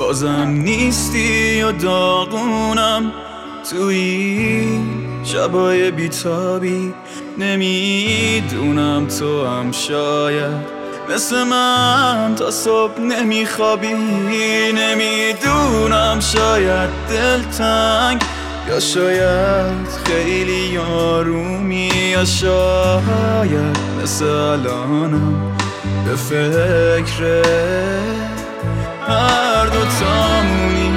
بازم نیستی و داغونم توی شبای بیتابی. نمیدونم تو هم شاید مثل من تا صبح نمیخوابی. نمیدونم شاید دلتنگ یا شاید خیلی آرومی، یا شاید مثل الانم به فکر هر دو تامونی.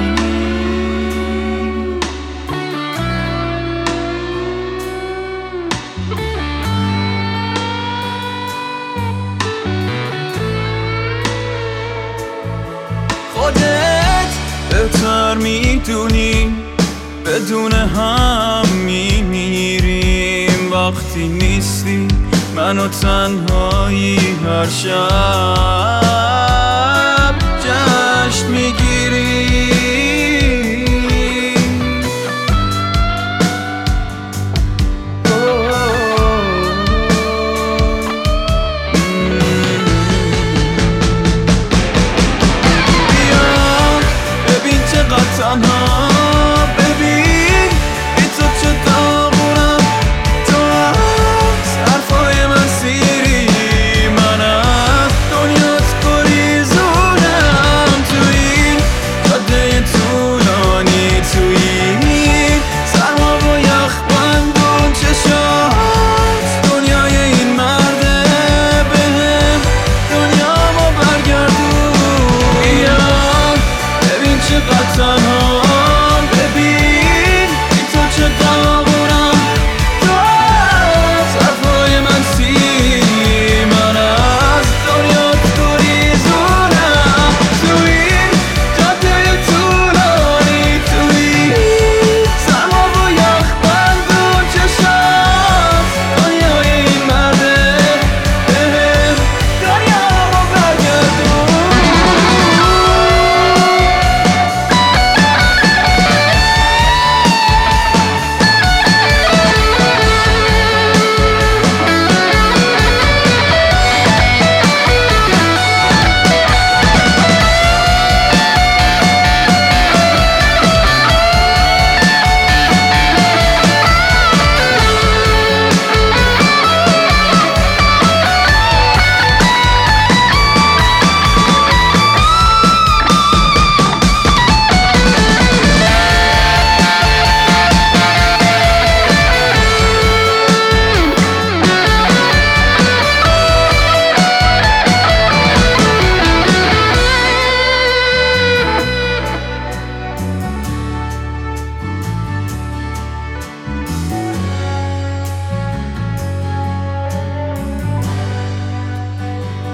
خودت بهتر میدونی بدون هم میمیریم وقتی نیستی. منو تنهایی هر شب جشن میگیری. بیا ببین چقدر تنها، ببین بی تو چه داغونم. تو از حرفای من سیری، من از دنیات گریزونم. تو این جاده طولانی، تو این سرما و یخ بندون چشات، دنیای این مرده بهم دنیامو برگردون. بیا ببین چقدر تنهام، ببین بی تو چه داغونم. تو از حرفای من سیری، من از دنیات گریزونم. تو این جاده طولانی، تو این سرما و یخ بندون چشات، دنیای این مرده بهم دنیامو برگردون.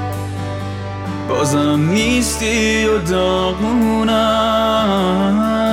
بازم نیستی و داغونم.